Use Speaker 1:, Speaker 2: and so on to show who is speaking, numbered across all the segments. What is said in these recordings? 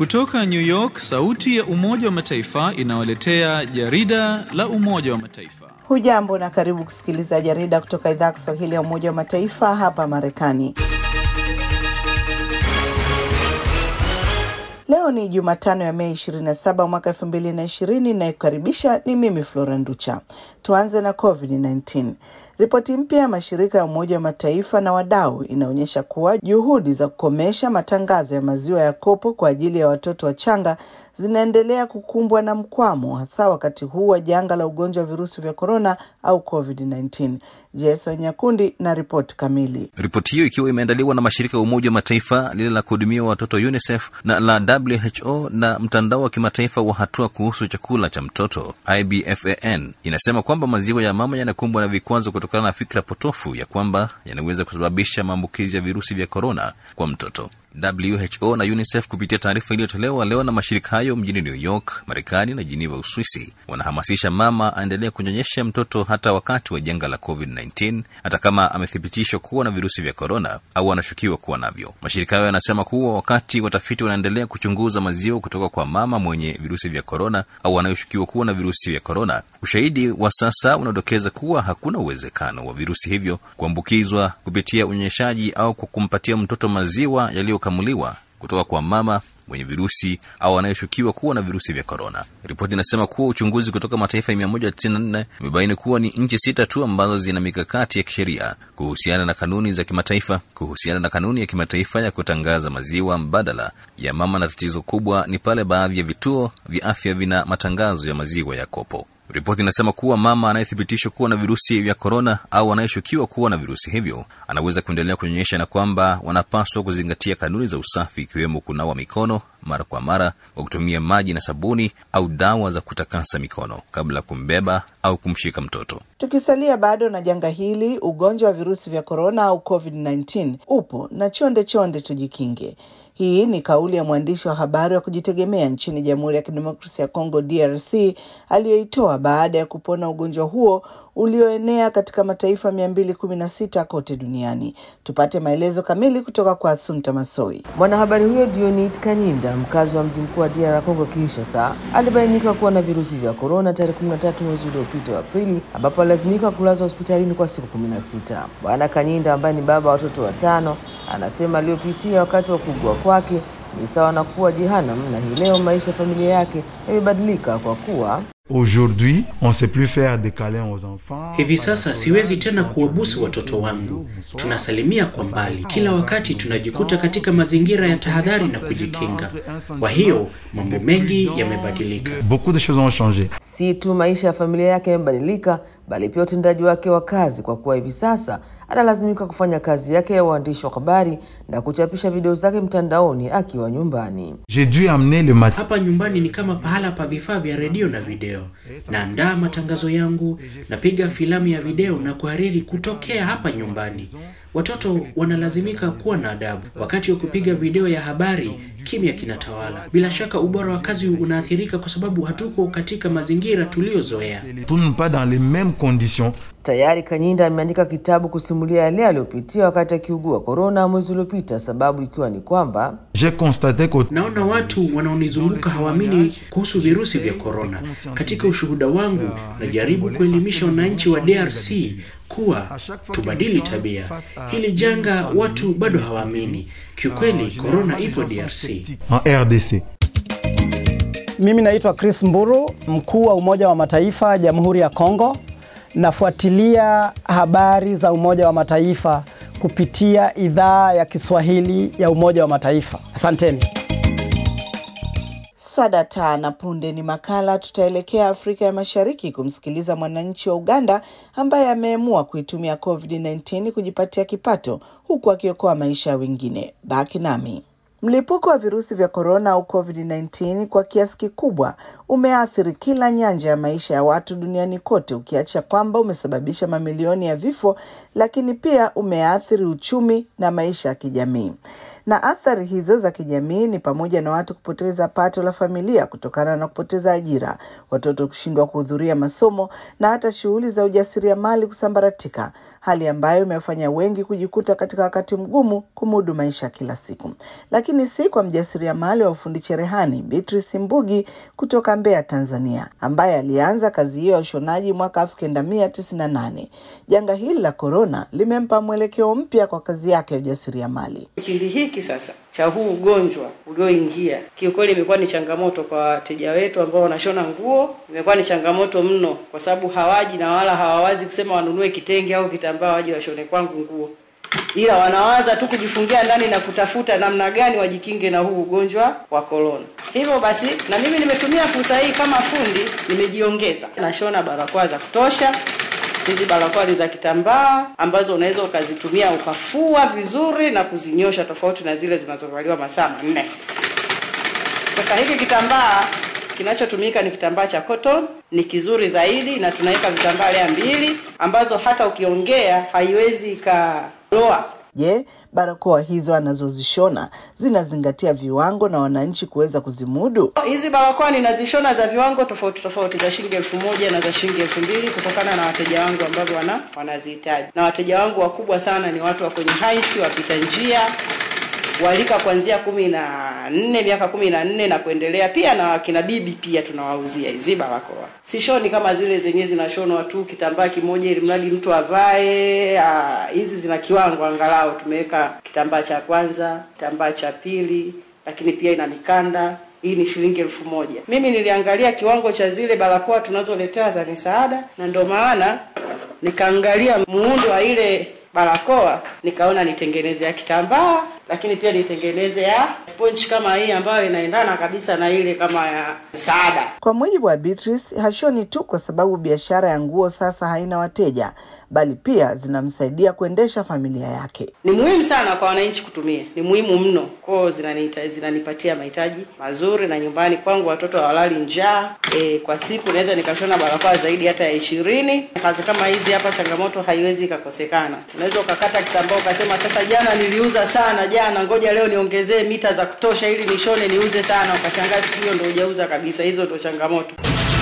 Speaker 1: Kutoka New York, sauti ya Umoja wa Mataifa inawaletea jarida la Umoja wa Mataifa.
Speaker 2: Hujambo na karibu kusikiliza jarida kutoka idhaa ya Kiswahili ya Umoja wa Mataifa hapa Marekani. Leo ni Jumatano ya Mei 27 mwaka 2020 na kukaribisha ni mimi Flora Nducha. Tuanze na COVID-19. Ripoti mpya ya mashirika ya Umoja wa Mataifa na wadau inaonyesha kuwa juhudi za kukomesha matangazo ya maziwa ya kopo kwa ajili ya watoto wachanga zinaendelea kukumbwa na mkwamo, hasa wakati huu wa janga la ugonjwa wa virusi vya corona au COVID-19. Jason Nyakundi na ripoti kamili.
Speaker 3: Ripoti hiyo ikiwa imeandaliwa na mashirika ya Umoja wa Mataifa, lile la kuhudumia watoto UNICEF na la WHO na mtandao wa kimataifa wa hatua kuhusu chakula cha mtoto IBFAN, inasema kwamba maziwa ya mama yanakumbwa na vikwazo kutokana na fikra potofu ya kwamba yanaweza kusababisha maambukizi ya virusi vya corona kwa mtoto. WHO na UNICEF kupitia taarifa iliyotolewa leo na mashirika hayo mjini New York, Marekani na Geneva, Uswisi, wanahamasisha mama aendelee kunyonyesha mtoto hata wakati wa janga la COVID-19, hata kama amethibitishwa kuwa na virusi vya corona au anashukiwa kuwa navyo. Mashirika hayo yanasema kuwa wakati watafiti wanaendelea kuchunguza maziwa kutoka kwa mama mwenye virusi vya corona au anayeshukiwa kuwa na virusi vya corona, ushahidi wa sasa unadokeza kuwa hakuna uwezekano wa virusi hivyo kuambukizwa kupitia unyonyeshaji au kwa kumpatia mtoto maziwa yaliyokamuliwa kutoka kwa mama mwenye virusi au anayeshukiwa kuwa na virusi vya corona. Ripoti inasema kuwa uchunguzi kutoka mataifa 194 umebaini kuwa ni nchi 6 tu ambazo zina mikakati ya kisheria kuhusiana na kanuni za kimataifa, kuhusiana na kanuni ya kimataifa ya kutangaza maziwa mbadala ya mama, na tatizo kubwa ni pale baadhi ya vituo vya afya vina matangazo ya maziwa ya kopo. Ripoti inasema kuwa mama anayethibitishwa kuwa na virusi vya corona au anayeshukiwa kuwa na virusi hivyo anaweza kuendelea kunyonyesha, na kwamba wanapaswa kuzingatia kanuni za usafi, ikiwemo kunawa mikono mara kwa mara kwa kutumia maji na sabuni au dawa za kutakasa mikono kabla kumbeba au kumshika mtoto.
Speaker 2: Tukisalia bado na janga hili, ugonjwa wa virusi vya corona au COVID-19 upo na chonde tujikinge. Hii ni kauli ya mwandishi wa habari wa kujitegemea nchini Jamhuri ya Kidemokrasia ya Kongo DRC aliyoitoa baada ya kupona ugonjwa huo ulioenea katika mataifa 216 kote duniani. Tupate maelezo kamili kutoka kwa Asumta Masoi.
Speaker 4: Mwanahabari huyo Dionit Kanyinda, mkazi wa mji mkuu wa DR Congo Kinshasa, alibainika kuwa na virusi vya corona tarehe 13 mwezi uliopita wa Aprili, ambapo alazimika kulazwa hospitalini kwa siku 16. Bwana Kanyinda, ambaye ni baba wa watoto 5, anasema aliyopitia wakati wa kuugua kwake ni sawa na kuwa jehanamu, na hii leo maisha ya familia yake yamebadilika kwa kuwa
Speaker 5: aujourd'hui on sait plus faire des câlins aux enfants.
Speaker 6: Hivi sasa siwezi tena kuwabusu watoto wangu. Tunasalimia kwa mbali. Kila wakati tunajikuta katika mazingira ya tahadhari na kujikinga. Kwa hiyo mambo mengi yamebadilika.
Speaker 5: Beaucoup de choses ont changé.
Speaker 4: Si tu maisha ya familia yake yamebadilika, bali pia utendaji wake wa kazi, kwa kuwa hivi sasa analazimika kufanya kazi yake ya uandishi wa habari na kuchapisha video zake mtandaoni akiwa nyumbani.
Speaker 5: J'ai dû amener le
Speaker 6: hapa nyumbani ni kama pahala pa vifaa vya redio na video. Naandaa matangazo yangu, napiga filamu ya video na kuhariri kutokea hapa nyumbani. Watoto wanalazimika kuwa na adabu. Wakati wa kupiga video ya habari, kimya kinatawala. Bila shaka ubora wa kazi unaathirika kwa sababu hatuko katika mazingira tuliozoea.
Speaker 5: Tourne pas dans les mêmes conditions.
Speaker 4: Tayari Kanyinda ameandika kitabu kusimulia yale aliyopitia wakati akiugua corona mwezi uliopita, sababu ikiwa ni kwamba
Speaker 5: j'ai constaté que
Speaker 6: naona watu wanaonizunguka hawaamini kuhusu virusi vya corona. Katika ushuhuda wangu najaribu kuelimisha wananchi wa DRC kuwa tubadili tabia. Hili janga watu bado hawaamini. Kiukweli corona ipo DRC.
Speaker 5: En RDC.
Speaker 7: Mimi naitwa Chris Mburu, mkuu wa Umoja wa Mataifa Jamhuri ya Kongo. Nafuatilia habari za Umoja wa Mataifa kupitia idhaa ya Kiswahili ya Umoja wa Mataifa. Asanteni.
Speaker 2: Sadata na punde ni makala. Tutaelekea Afrika ya Mashariki kumsikiliza mwananchi wa Uganda ambaye ameamua kuitumia COVID-19 kujipatia kipato huku akiokoa maisha ya wengine. Baki nami. Mlipuko wa virusi vya corona au COVID-19 kwa kiasi kikubwa umeathiri kila nyanja ya maisha ya watu duniani kote, ukiacha kwamba umesababisha mamilioni ya vifo, lakini pia umeathiri uchumi na maisha ya kijamii. Na athari hizo za kijamii ni pamoja na watu kupoteza pato la familia kutokana na kupoteza ajira, watoto kushindwa kuhudhuria masomo na hata shughuli za ujasiriamali kusambaratika, hali ambayo imefanya wengi kujikuta katika wakati mgumu kumudu maisha kila siku. Lakini si kwa mjasiriamali wa ufundi cherehani Beatrice Mbugi kutoka Mbeya, Tanzania, ambaye alianza kazi hiyo ya ushonaji mwaka 1998. Janga hili la corona limempa mwelekeo mpya kwa kazi yake ya ujasiriamali.
Speaker 8: Kipindi hiki sasa cha huu ugonjwa ulioingia, kiukweli imekuwa ni changamoto kwa wateja wetu ambao wanashona nguo. Imekuwa ni changamoto mno kwa sababu hawaji na wala hawawazi kusema wanunue kitenge au kitambaa waje washone kwangu nguo. Ila wanawaza tu kujifungia ndani na kutafuta namna gani wajikinge na huu ugonjwa wa corona. Hivyo basi na mimi nimetumia fursa hii kama fundi, nimejiongeza. Nashona barakoa za kutosha. Hizi barakoa ni za kitambaa ambazo unaweza ukazitumia ukafua vizuri na kuzinyosha, tofauti na zile zinazovaliwa masaa 4. Sasa hiki kitambaa kinachotumika ni kitambaa cha cotton, ni kizuri zaidi na tunaweka vitambaa layer 2 ambazo hata ukiongea haiwezi ikaloa.
Speaker 2: Je, barakoa hizo anazozishona zinazingatia viwango na wananchi kuweza kuzimudu?
Speaker 8: Hizi barakoa ninazishona za viwango tofauti za shilingi 1000 na za shilingi 2000 kutokana na wateja wangu ambao wanazihitaji. Na wateja wangu wakubwa sana ni watu wa kwenye haisi, wapita njia, walika kuanzia 14, miaka 14 na kuendelea, pia na kina bibi pia tunawauzia hizi barakoa. Sishoni kama zile zenyewe zinashonwa tu kitambaa kimoja ili mradi mtu avae. Hizi zina kiwango, angalau tumeweka kitambaa cha kwanza, kitambaa cha pili, lakini pia ina mikanda. Hii ni shilingi 1000. Mimi niliangalia kiwango cha zile barakoa tunazoletea za misaada, na ndio maana nikaangalia muundo wa ile barakoa, nikaona nitengeneze ya kitambaa, lakini pia nitengeneze ya sponge kama hii ambayo inaendana kabisa na ile kama ya msaada.
Speaker 2: Kwa mujibu wa Beatrice, hashoni tu kwa sababu biashara ya nguo sasa haina wateja, bali pia zinamsaidia kuendesha familia yake.
Speaker 8: Ni muhimu sana kwa wananchi kutumia. Ni muhimu mno. Kwa zinanipatia mahitaji mazuri, na nyumbani kwangu watoto hawalali njaa. Kwa siku naweza nikashona barakoa zaidi hata ya 20. Kazi kama hizi hapa changamoto haiwezi kukosekana. Unaweza ukakata kitambaa ukasema sasa jana niliuza sana, ngoja leo niongezee mita za kutosha ili nishone niuze sana, ukashangaa siku hiyo ndio hujauza kabisa. Hizo ndio changamoto.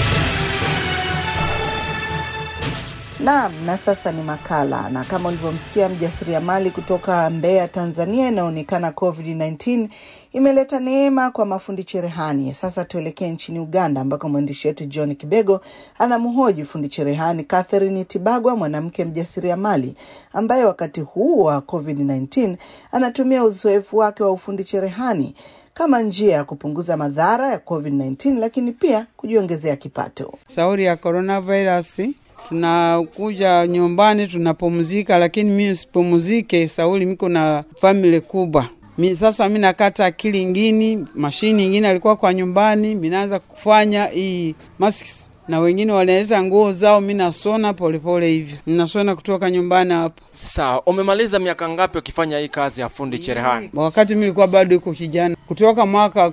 Speaker 2: Naam, na sasa ni makala, na kama ulivyomsikia mjasiriamali kutoka Mbeya, Tanzania, inaonekana COVID-19 imeleta neema kwa mafundi cherehani. Sasa tuelekee nchini Uganda ambako mwandishi wetu John Kibego anamhoji fundi cherehani Catherine Tibagwa, mwanamke mjasiriamali ambaye wakati huu wa COVID-19 anatumia uzoefu wake wa ufundi cherehani kama njia ya kupunguza madhara ya COVID-19 lakini pia kujiongezea kipato.
Speaker 9: Sauri ya coronavirus, tunakuja nyumbani tunapumzika, lakini mimi sipumzike sauli miko na family kubwa. Sasa mimi nakata akili nyingine, mashini nyingine alikuwa kwa nyumbani, mimi naanza kufanya hii masks na wengine wanaleta nguo zao, mimi nasona polepole hivyo. Ninasona kutoka nyumbani hapo.
Speaker 10: Sawa, umemaliza miaka ngapi ukifanya hii kazi ya fundi cherehani?
Speaker 9: Wakati mimi nilikuwa bado niko kijana, kutoka mwaka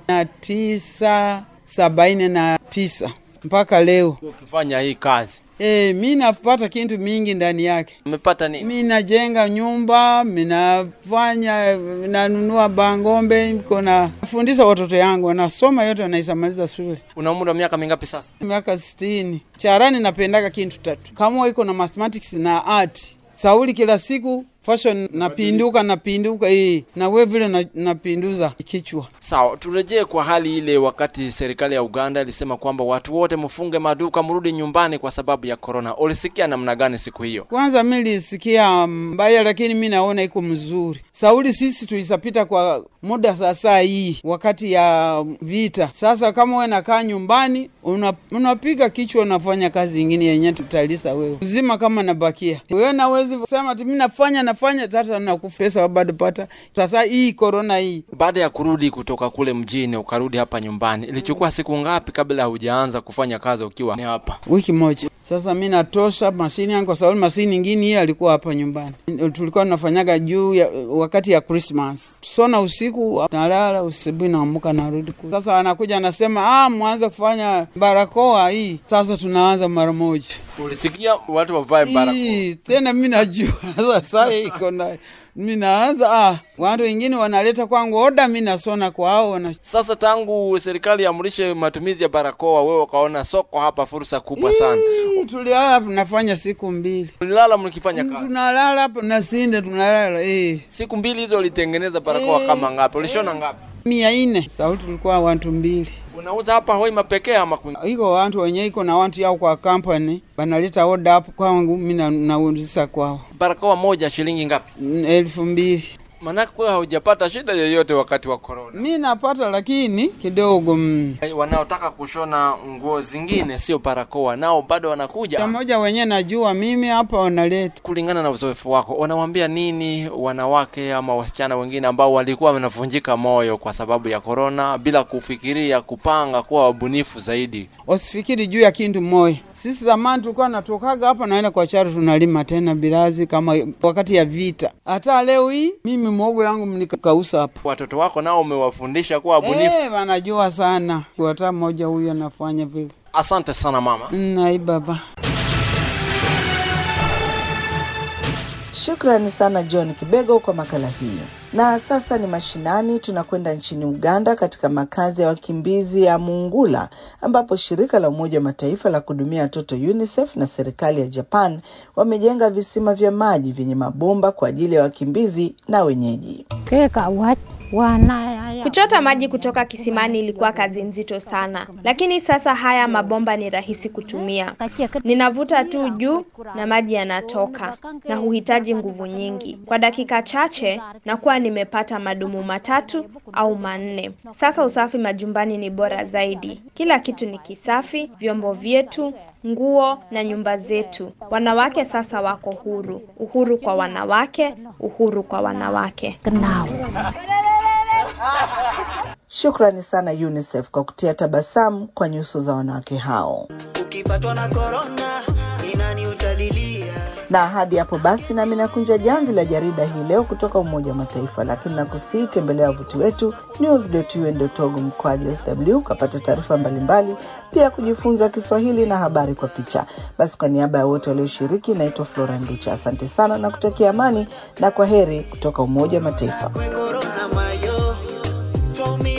Speaker 9: 1979 mpaka leo
Speaker 10: ukifanya hii kazi.
Speaker 9: Mimi napata kitu mingi ndani yake.
Speaker 10: Umepata nini?
Speaker 9: Mimi najenga nyumba, mimi nanunua bangombe, niko nafundisha watoto yangu, wanasoma yote wanaisamaliza shule.
Speaker 10: Una umri wa miaka mingapi sasa?
Speaker 9: Miaka 60. Charani napendaga kitu 3. Kama iko na mathematics na art. Sauli kila siku fashion napinduka na wewe vile napinduza kichwa.
Speaker 10: Sawa, turejee kwa hali ile wakati serikali ya Uganda ilisema kwamba watu wote mfunge maduka mrudi nyumbani kwa sababu ya corona. Ulisikia namna gani siku hiyo?
Speaker 9: Kwanza mimi nilisikia mbaya, lakini mimi naona iko mzuri. Sauli sisi tulisapita kwa muda sasa hii wakati ya vita. Sasa kama wewe nakaa nyumbani unapiga kichwa, unafanya kazi nyingine yenye tutalisa wewe. Uzima kama nabakia. Wewe nawezi kusema mimi nafanya tata na kufesa bado pata. Sasa hii corona hii.
Speaker 10: Baada ya kurudi kutoka kule mjini ukarudi hapa nyumbani, ilichukua siku ngapi kabla hujaanza kufanya kazi ukiwa ni hapa?
Speaker 9: Wiki moja. Sasa mimi natosha mashini yangu kwa sababu mashini nyingine hii alikuwa hapa nyumbani. Tulikuwa tunafanyaga juu ya wakati ya Christmas. Sona usiku nalala, usibuhi naamka narudi. Sasa anakuja anasema mwanza kufanya barakoa hii. Sasa tunaanza mara moja.
Speaker 10: Ulisikia watu wavae barakoa?
Speaker 9: Tena mimi najua sasa iko na mimi naanza watu wengine wanaleta kwangu oda, mimi nasona kwao.
Speaker 10: Sasa tangu serikali iamrishe matumizi ya barakoa, wewe ukaona soko hapa fursa kubwa sana.
Speaker 9: Tulilala hapa nafanya siku 2.
Speaker 10: Tulilala mkifanya kazi?
Speaker 9: Tunalala hapa na sinde tunalala.
Speaker 10: Siku 2 hizo ulitengeneza barakoa kama ngapi? Ulishona ngapi?
Speaker 9: 400. Sauti tulikuwa watu 2.
Speaker 10: Unauza hapa Hoima pekee ama kwingine?
Speaker 9: Iko watu wenyewe, iko na watu yao kwa company banaleta order hapo kwangu, mimi nauzisa kwao.
Speaker 10: Barakoa moja shilingi ngapi?
Speaker 9: 2,000.
Speaker 10: Manake kwa hujapata shida yoyote wakati wa corona?
Speaker 9: Mimi napata lakini kidogo.
Speaker 10: Wanaotaka kushona nguo zingine sio barakoa nao bado wanakuja.
Speaker 9: Mmoja wenyewe najua mimi hapa wanaleta.
Speaker 10: Kulingana na uzoefu wako, wanawaambia nini wanawake ama wasichana wengine ambao walikuwa wanavunjika moyo kwa sababu ya corona bila kufikiria kupanga kuwa wabunifu zaidi?
Speaker 9: Wasifikiri juu ya kindu moyo. Sisi zamani tulikuwa natokaga hapa naenda kwa charo tunalima tena birazi kama wakati ya vita. Hata leo hii mimi mwogo yangu mnikausa hapa.
Speaker 10: Watoto wako nao umewafundisha kuwa bunifu?
Speaker 9: Wanajua sana. Hata mmoja huyu anafanya vile.
Speaker 10: Asante sana mama.
Speaker 9: Nai baba.
Speaker 2: Shukrani sana John Kibego kwa makala hii. Na sasa ni mashinani, tunakwenda nchini Uganda katika makazi ya wakimbizi ya Mungula ambapo shirika la Umoja wa Mataifa la kuhudumia watoto UNICEF na serikali ya Japan wamejenga visima vya maji vyenye mabomba kwa ajili ya wakimbizi na wenyeji.
Speaker 11: Kuchota maji kutoka kisimani ilikuwa kazi nzito sana, lakini sasa haya mabomba ni rahisi kutumia. Ninavuta tu juu na maji yanatoka na huhitaji nguvu nyingi. Kwa dakika chache na kuwa nimepata madumu 3 au 4. Sasa usafi majumbani ni bora zaidi. Kila kitu ni kisafi, vyombo vyetu, nguo na nyumba zetu. Wanawake sasa wako huru. Uhuru kwa wanawake, uhuru kwa wanawake.
Speaker 2: Shukrani sana UNICEF kwa kutia tabasamu kwa nyuso za wanawake hao.
Speaker 12: Ukipatwa na corona, ni nani utalilia?
Speaker 2: Na hadi hapo basi nami nakunja jamvi la jarida hii leo kutoka Umoja wa Mataifa, lakini nakusii tembelea wavuti wetu news.un.org/sw kupata taarifa mbalimbali, pia kujifunza Kiswahili na habari kwa picha. Basi kwa niaba ya wote walioshiriki, naitwa Flora Nducha. Asante sana na kutakia amani na kwaheri kutoka Umoja wa Mataifa.
Speaker 12: Told me